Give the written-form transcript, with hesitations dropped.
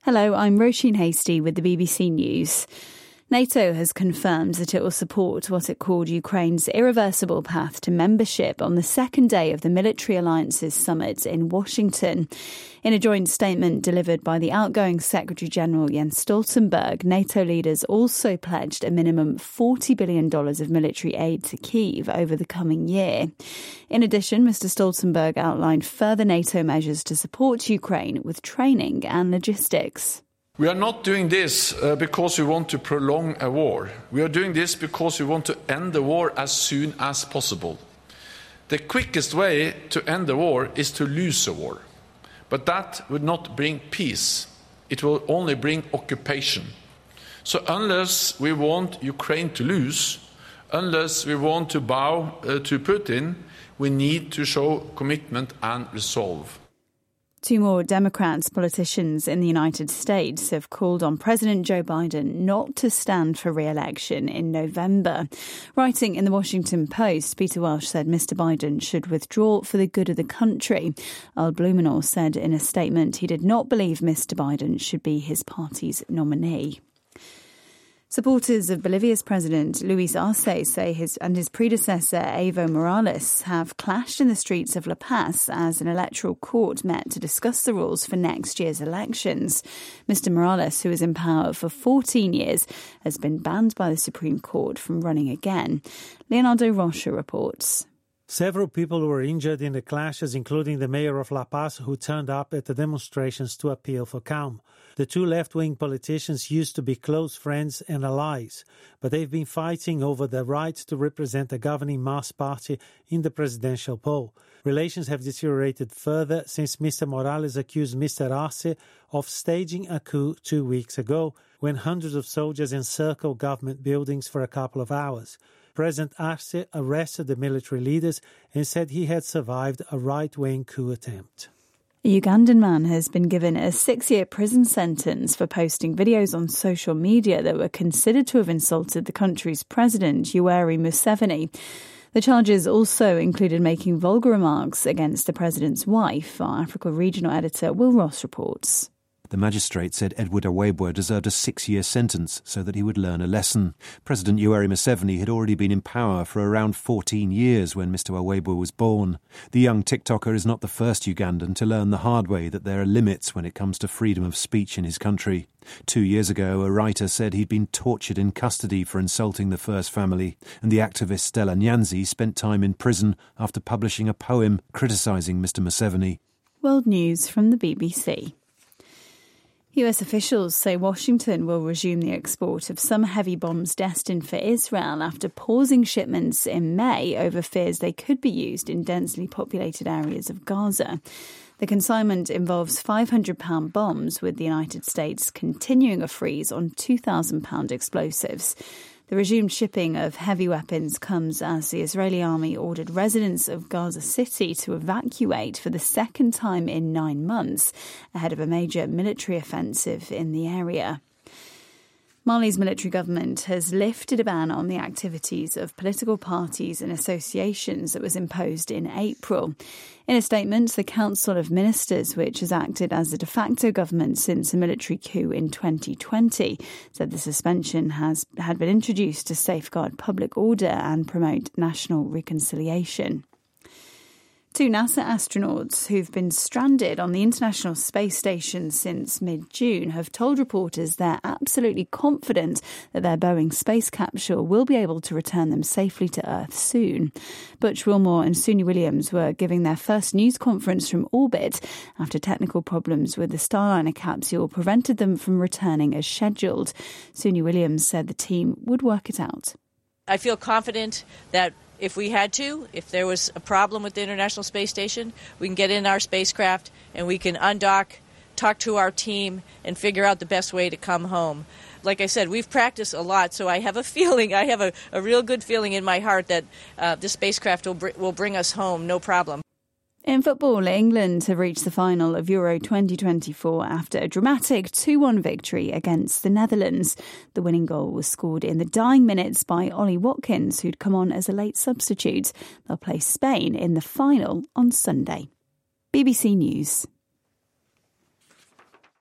Hello, I'm Roisin Hastie with the BBC News. NATO has confirmed that it will support what it called Ukraine's irreversible path to membership on the second day of the Military Alliances Summit in Washington. In a joint statement delivered by the outgoing Secretary-General Jens Stoltenberg, NATO leaders also pledged a minimum $40 billion of military aid to Kyiv over the coming year. In addition, Mr. Stoltenberg outlined further NATO measures to support Ukraine with training and logistics. We are not doing this because we want to prolong a war. We are doing this because we want to end the war as soon as possible. The quickest way to end the war is to lose a war. But that would not bring peace. It will only bring occupation. So unless we want Ukraine to lose, unless we want to bow to Putin, we need to show commitment and resolve. Two more Democrats politicians in the United States have called on President Joe Biden not to stand for re-election in November. Writing in the Washington Post, Peter Welsh said Mr. Biden should withdraw for the good of the country. Al Blumenauer said in a statement he did not believe Mr. Biden should be his party's nominee. Supporters of Bolivia's President Luis Arce say his predecessor Evo Morales have clashed in the streets of La Paz as an electoral court met to discuss the rules for next year's elections. Mr. Morales, who is in power for 14 years, has been banned by the Supreme Court from running again. Leonardo Rocha reports. Several people were injured in the clashes, including the mayor of La Paz, who turned up at the demonstrations to appeal for calm. The two left-wing politicians used to be close friends and allies, but they've been fighting over the right to represent the governing MAS party in the presidential poll. Relations have deteriorated further since Mr. Morales accused Mr. Arce of staging a coup 2 weeks ago, when hundreds of soldiers encircled government buildings for a couple of hours. President Arce arrested the military leaders and said he had survived a right-wing coup attempt. A Ugandan man has been given a 6-year prison sentence for posting videos on social media that were considered to have insulted the country's president, Yoweri Museveni. The charges also included making vulgar remarks against the president's wife. Our Africa regional editor Will Ross reports. The magistrate said Edward Awebwa deserved a 6-year sentence so that he would learn a lesson. President Yoweri Museveni had already been in power for around 14 years when Mr. Awebwa was born. The young TikToker is not the first Ugandan to learn the hard way that there are limits when it comes to freedom of speech in his country. 2 years ago, a writer said he'd been tortured in custody for insulting the first family, and the activist Stella Nyanzi spent time in prison after publishing a poem criticising Mr. Museveni. World News from the BBC. US officials say Washington will resume the export of some heavy bombs destined for Israel after pausing shipments in May over fears they could be used in densely populated areas of Gaza. The consignment involves 500-pound bombs, with the United States continuing a freeze on 2,000-pound explosives. The resumed shipping of heavy weapons comes as the Israeli army ordered residents of Gaza City to evacuate for the second time in 9 months, ahead of a major military offensive in the area. Mali's military government has lifted a ban on the activities of political parties and associations that was imposed in April. In a statement, the Council of Ministers, which has acted as the de facto government since a military coup in 2020, said the suspension had been introduced to safeguard public order and promote national reconciliation. 2 NASA astronauts who've been stranded on the International Space Station since mid-June have told reporters they're absolutely confident that their Boeing space capsule will be able to return them safely to Earth soon. Butch Wilmore and Suni Williams were giving their first news conference from orbit after technical problems with the Starliner capsule prevented them from returning as scheduled. Suni Williams said the team would work it out. I feel confident that if there was a problem with the International Space Station, we can get in our spacecraft and we can undock, talk to our team, and figure out the best way to come home. Like I said, we've practiced a lot, so I have a real good feeling in my heart that the spacecraft will bring us home, no problem. In football, England have reached the final of Euro 2024 after a dramatic 2-1 victory against the Netherlands. The winning goal was scored in the dying minutes by Ollie Watkins, who'd come on as a late substitute. They'll play Spain in the final on Sunday. BBC News.